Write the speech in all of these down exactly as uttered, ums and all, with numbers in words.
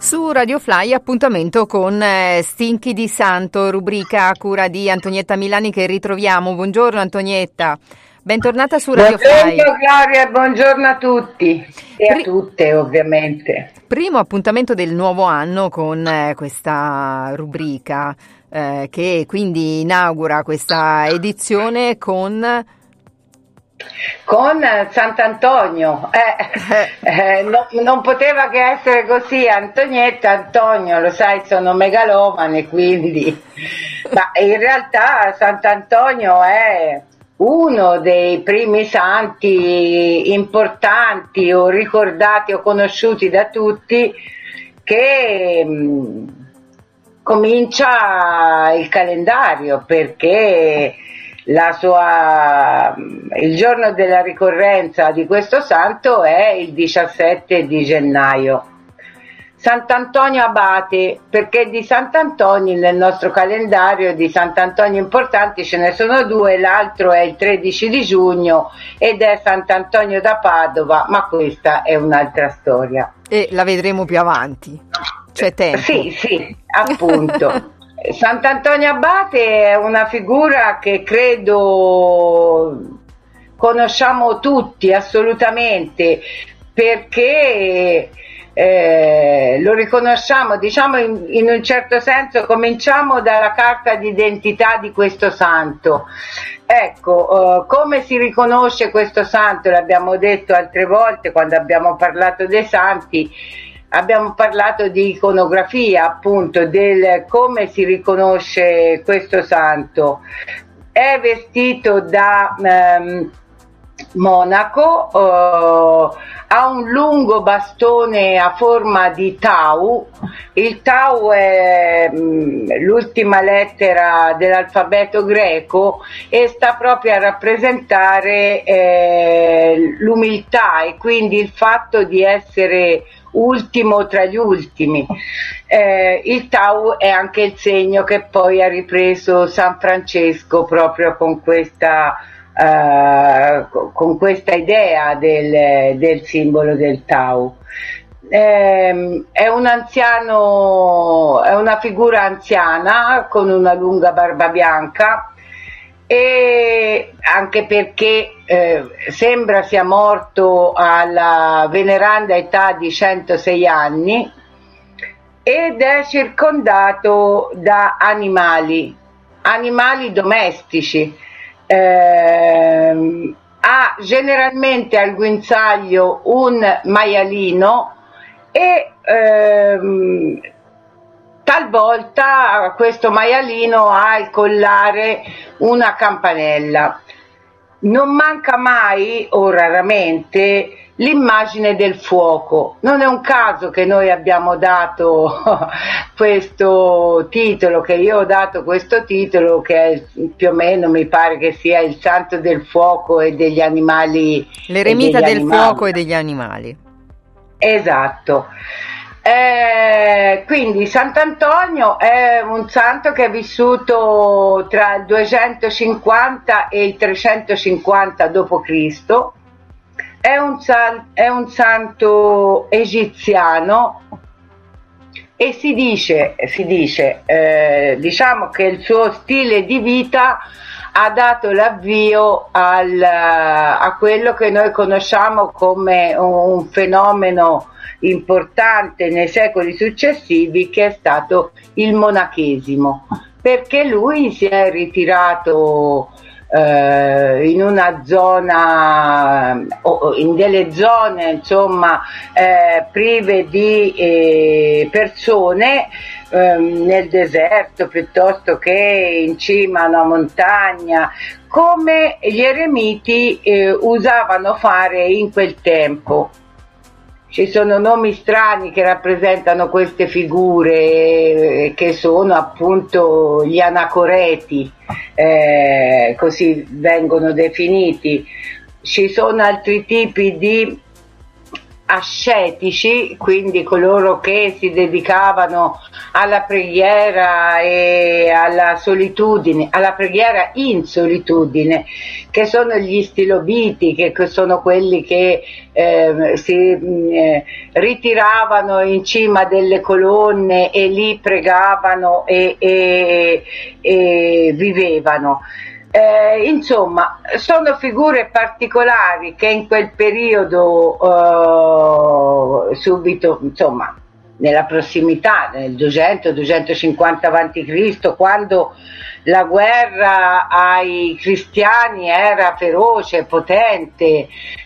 Su Radio Fly appuntamento con eh, Stinchi di Santo, rubrica a cura di Antonietta Milani che ritroviamo. Buongiorno Antonietta, bentornata su Radio buongiorno, Fly. Buongiorno Gloria, buongiorno a tutti e Pri- a tutte ovviamente. Primo appuntamento del nuovo anno con eh, questa rubrica eh, che quindi inaugura questa edizione con... Con Sant'Antonio, eh, eh, no, non poteva che essere così. Antonietta, Antonio, lo sai, sono megalomane, quindi, ma in realtà Sant'Antonio è uno dei primi santi importanti o ricordati o conosciuti da tutti che mh, comincia il calendario, perché La sua, il giorno della ricorrenza di questo santo è il diciassette di gennaio. Sant'Antonio Abate, perché di Sant'Antonio nel nostro calendario di Sant'Antonio importanti ce ne sono due, l'altro è il tredici di giugno ed è Sant'Antonio da Padova, ma questa è un'altra storia. E la vedremo più avanti, c'è tempo. Sì, sì, appunto. Sant'Antonio Abate è una figura che credo conosciamo tutti assolutamente, perché eh, lo riconosciamo, diciamo in, in un certo senso, cominciamo dalla carta d'identità di questo santo. Ecco, eh, come si riconosce questo santo? L'abbiamo detto altre volte quando abbiamo parlato dei santi. Abbiamo parlato di iconografia, appunto, del come si riconosce questo santo. È vestito da ehm, monaco, eh, ha un lungo bastone a forma di tau. Il tau è mh, l'ultima lettera dell'alfabeto greco e sta proprio a rappresentare eh, l'umiltà e quindi il fatto di essere ultimo tra gli ultimi. Eh, il tau è anche il segno che poi ha ripreso San Francesco proprio con questa, eh, con questa idea del, del simbolo del tau. Eh, è un anziano, è una figura anziana con una lunga barba bianca, e anche perché eh, sembra sia morto alla veneranda età di centosei anni ed è circondato da animali, animali domestici. Eh, ha generalmente al guinzaglio un maialino e ehm, talvolta questo maialino ha al collare una campanella. Non manca mai, o raramente, l'immagine del fuoco. Non è un caso che noi abbiamo dato questo titolo, che io ho dato questo titolo, che è più o meno, mi pare che sia il santo del fuoco e degli animali. L'eremita del animali. fuoco e degli animali. Esatto. Eh, quindi Sant'Antonio è un santo che è vissuto tra il duecentocinquanta e il trecentocinquanta dopo Cristo. È un, san, è un santo egiziano e si dice, si dice eh, diciamo che il suo stile di vita ha dato l'avvio al, a quello che noi conosciamo come un fenomeno importante nei secoli successivi, che è stato il monachesimo, perché lui si è ritirato eh, in una zona o in delle zone insomma eh, prive di eh, persone, eh, nel deserto piuttosto che in cima a una montagna, come gli eremiti eh, usavano fare in quel tempo. Ci sono nomi strani che rappresentano queste figure, eh, che sono appunto gli anacoreti, eh, così vengono definiti. Ci sono altri tipi di ascetici, quindi coloro che si dedicavano alla preghiera e alla solitudine, alla preghiera in solitudine, che sono gli stilobiti, che sono quelli che eh, si eh, ritiravano in cima delle colonne e lì pregavano e, e, e vivevano. Eh, insomma, sono figure particolari che in quel periodo, eh, subito, insomma, nella prossimità, nel duecento duecentocinquanta avanti Cristo, quando la guerra ai cristiani era feroce, potente,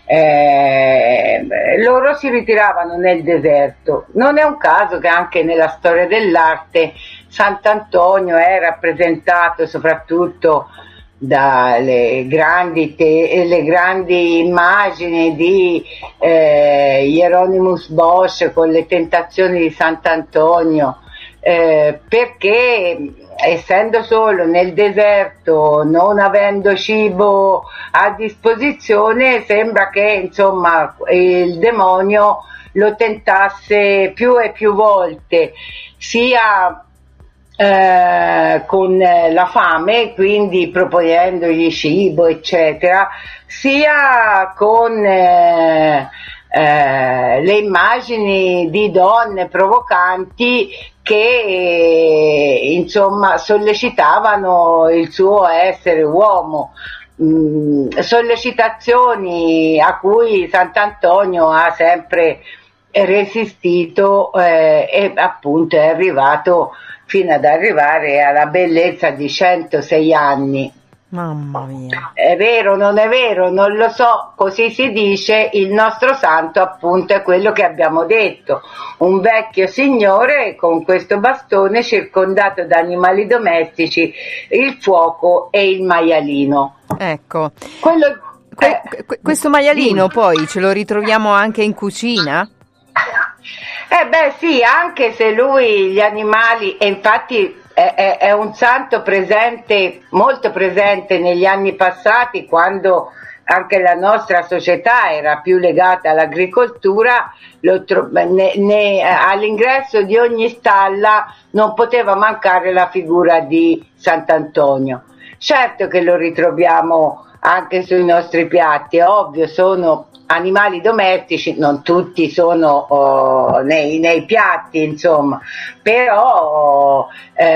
eh, loro si ritiravano nel deserto. Non è un caso che anche nella storia dell'arte Sant'Antonio è rappresentato soprattutto dalle grandi, te- le grandi immagini di eh, Hieronymus Bosch con le tentazioni di Sant'Antonio, eh, perché essendo solo nel deserto, non avendo cibo a disposizione, sembra che insomma il demonio lo tentasse più e più volte, sia Eh, con la fame, quindi proponendogli cibo eccetera, sia con eh, eh, le immagini di donne provocanti che eh, insomma sollecitavano il suo essere uomo. Mm, sollecitazioni a cui Sant'Antonio ha sempre resistito eh, e appunto è arrivato fino ad arrivare alla bellezza di centosei anni. Mamma mia. È vero, non è vero, non lo so, così si dice. Il nostro santo appunto è quello che abbiamo detto, un vecchio signore con questo bastone circondato da animali domestici, il fuoco e il maialino. Ecco. Quello, que- eh, questo maialino poi ce lo ritroviamo anche in cucina? Eh beh sì, anche se lui gli animali, e infatti è, è, è un santo presente, molto presente negli anni passati, quando anche la nostra società era più legata all'agricoltura, lo tro- ne, ne, all'ingresso di ogni stalla non poteva mancare la figura di Sant'Antonio. Certo che lo ritroviamo anche sui nostri piatti, è ovvio, sono animali domestici, non tutti sono oh, nei, nei piatti, insomma, però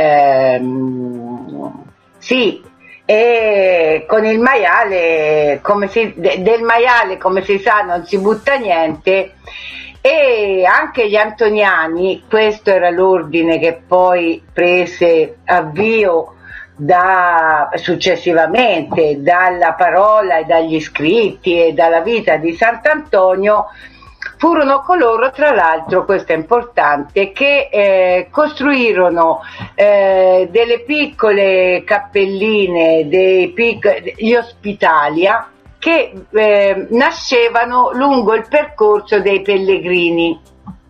ehm, sì, e con il maiale, come si, de, del maiale come si sa non si butta niente, e anche gli antoniani, questo era l'ordine che poi prese avvio Da, successivamente dalla parola e dagli scritti e dalla vita di Sant'Antonio, furono coloro, tra l'altro, questo è importante, che eh, costruirono eh, delle piccole cappelline, dei pic- gli ospitalia, che eh, nascevano lungo il percorso dei pellegrini.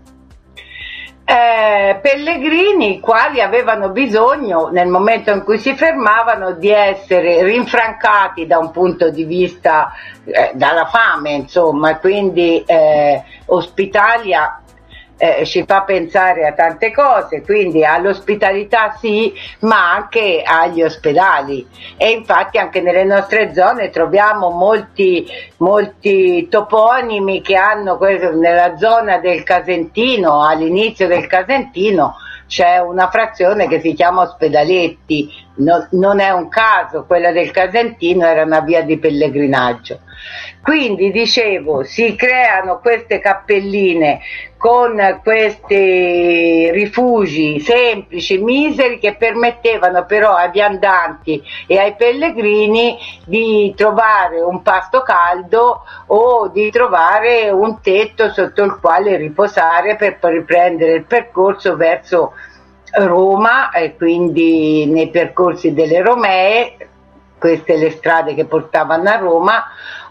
Eh, pellegrini i quali avevano bisogno nel momento in cui si fermavano di essere rinfrancati da un punto di vista eh, dalla fame, insomma, e quindi eh, Ospitalia eh, ci fa pensare a tante cose, quindi all'ospitalità sì, ma anche agli ospedali, e infatti anche nelle nostre zone troviamo molti, molti toponimi che hanno questo. Nella zona del Casentino, all'inizio del Casentino, c'è una frazione che si chiama Ospedaletti, no, non è un caso, quella del Casentino era una via di pellegrinaggio. Quindi dicevo, si creano queste cappelline con questi rifugi semplici, miseri, che permettevano però ai viandanti e ai pellegrini di trovare un pasto caldo o di trovare un tetto sotto il quale riposare per poi riprendere il percorso verso Roma, e quindi nei percorsi delle Romee, queste le strade che portavano a Roma,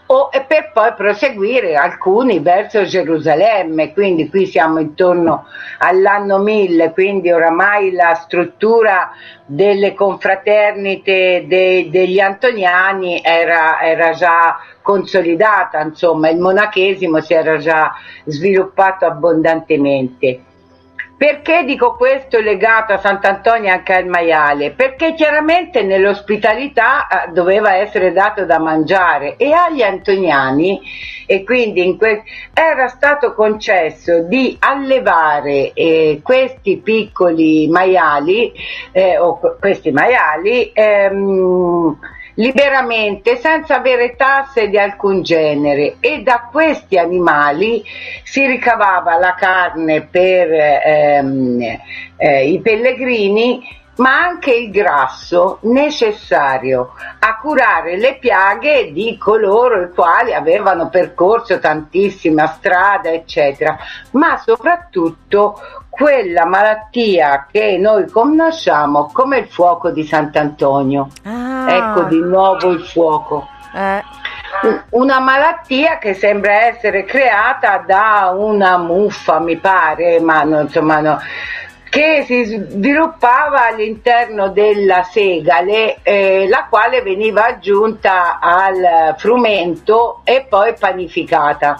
o, e per poi proseguire alcuni verso Gerusalemme, quindi qui siamo intorno all'anno mille, quindi oramai la struttura delle confraternite de, degli antoniani era, era già consolidata, insomma il monachesimo si era già sviluppato abbondantemente. Perché dico questo legato a Sant'Antonio e anche al maiale? Perché chiaramente nell'ospitalità eh, doveva essere dato da mangiare e agli antoniani, e quindi in que- era stato concesso di allevare eh, questi piccoli maiali, eh, o questi maiali, ehm, liberamente, senza avere tasse di alcun genere, e da questi animali si ricavava la carne per ehm, eh, i pellegrini, ma anche il grasso necessario a curare le piaghe di coloro i quali avevano percorso tantissima strada, eccetera, ma soprattutto quella malattia che noi conosciamo come il fuoco di Sant'Antonio. Ah. Ecco di nuovo il fuoco. Eh. Una malattia che sembra essere creata da una muffa, mi pare, ma non, insomma, no, che si sviluppava all'interno della segale, eh, la quale veniva aggiunta al frumento e poi panificata,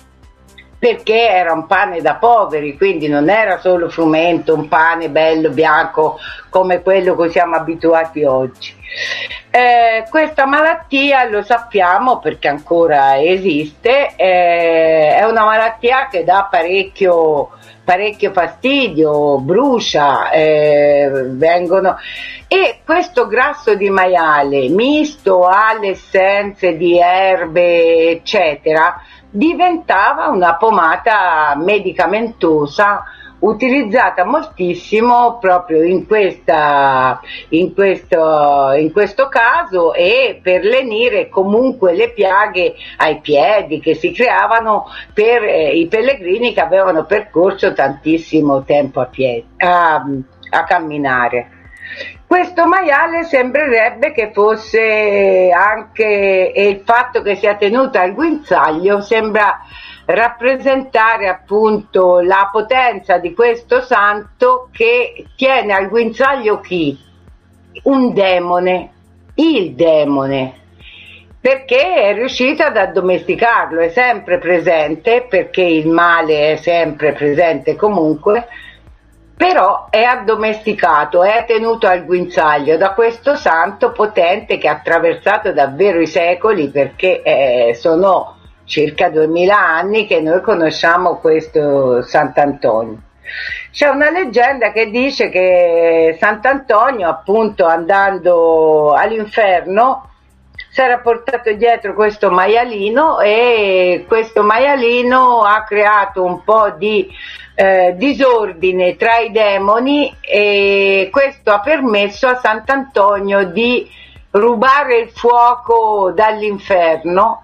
perché era un pane da poveri, quindi non era solo frumento, un pane bello bianco come quello che siamo abituati oggi. Eh, questa malattia, lo sappiamo perché ancora esiste, eh, è una malattia che dà parecchio, parecchio fastidio, brucia, eh, vengono, e questo grasso di maiale misto alle essenze di erbe eccetera diventava una pomata medicamentosa utilizzata moltissimo proprio in, questa, in, questo, in questo caso, e per lenire comunque le piaghe ai piedi che si creavano per eh, i pellegrini che avevano percorso tantissimo tempo a piedi, a, a camminare. Questo maiale sembrerebbe che fosse anche, e il fatto che sia tenuto al guinzaglio sembra rappresentare appunto la potenza di questo santo, che tiene al guinzaglio chi? Un demone, il demone, perché è riuscito ad addomesticarlo, è sempre presente, perché il male è sempre presente comunque, però è addomesticato, è tenuto al guinzaglio da questo santo potente che ha attraversato davvero i secoli, perché eh, sono circa duemila anni che noi conosciamo questo Sant'Antonio. C'è una leggenda che dice che Sant'Antonio, appunto andando all'inferno, si era portato dietro questo maialino, e questo maialino ha creato un po' di eh, disordine tra i demoni, e questo ha permesso a Sant'Antonio di rubare il fuoco dall'inferno,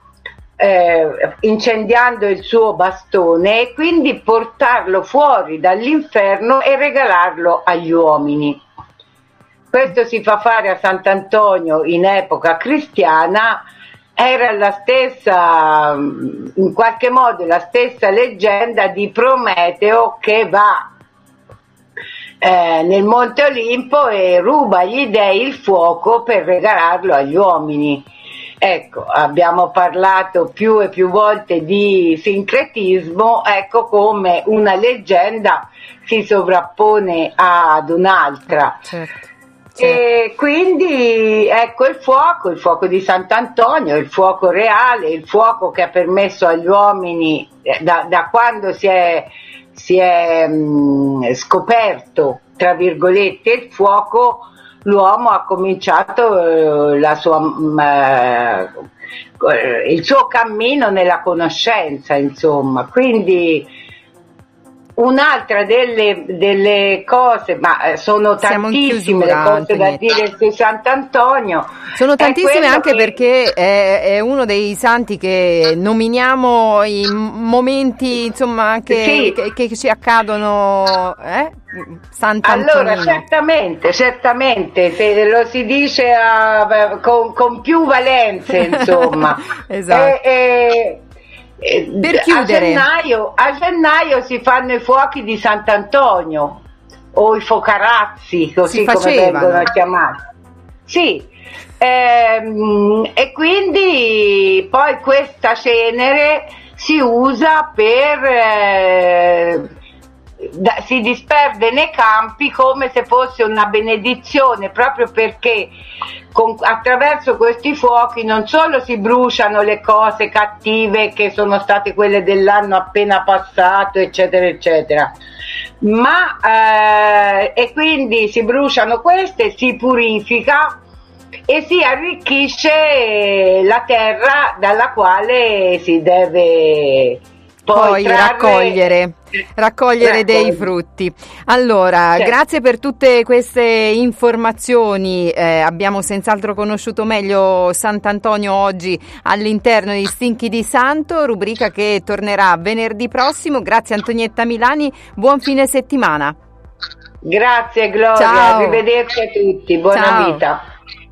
eh, incendiando il suo bastone, e quindi portarlo fuori dall'inferno e regalarlo agli uomini. Questo si fa fare a Sant'Antonio in epoca cristiana. Era la stessa, in qualche modo la stessa leggenda di Prometeo che va eh, nel Monte Olimpo e ruba agli dei il fuoco per regalarlo agli uomini. Ecco, abbiamo parlato più e più volte di sincretismo, ecco come una leggenda si sovrappone ad un'altra. Certo. E quindi ecco il fuoco, il fuoco di Sant'Antonio, il fuoco reale, il fuoco che ha permesso agli uomini, da, da quando si è, si è mh, scoperto, tra virgolette, il fuoco, l'uomo ha cominciato eh, la sua, mh, eh, il suo cammino nella conoscenza, insomma, quindi un'altra delle, delle cose, ma sono Siamo tantissime le cose da dire su Sant'Antonio. Sono tantissime anche che... perché è, è uno dei santi che nominiamo in momenti, insomma, anche sì. che, che ci accadono, eh? Sant'Antonino. Allora, certamente, certamente, se lo si dice a, con, con più valenze, insomma. Esatto. E, e, per chiudere, a gennaio, a gennaio si fanno i fuochi di Sant'Antonio o i focarazzi, così come vengono chiamati. Sì, ehm, e quindi poi questa cenere si usa per eh, da, si disperde nei campi come se fosse una benedizione, proprio perché con, attraverso questi fuochi non solo si bruciano le cose cattive che sono state quelle dell'anno appena passato, eccetera eccetera, ma eh, e quindi si bruciano queste, si purifica e si arricchisce la terra dalla quale si deve poi, poi trarre, raccogliere, raccogliere dei frutti. Allora, certo. Grazie per tutte queste informazioni, eh, abbiamo senz'altro conosciuto meglio Sant'Antonio oggi all'interno di Stinchi di Santo, rubrica che tornerà venerdì prossimo. Grazie Antonietta Milani, buon fine settimana. Grazie Gloria, Ciao. arrivederci a tutti, buona Ciao. vita.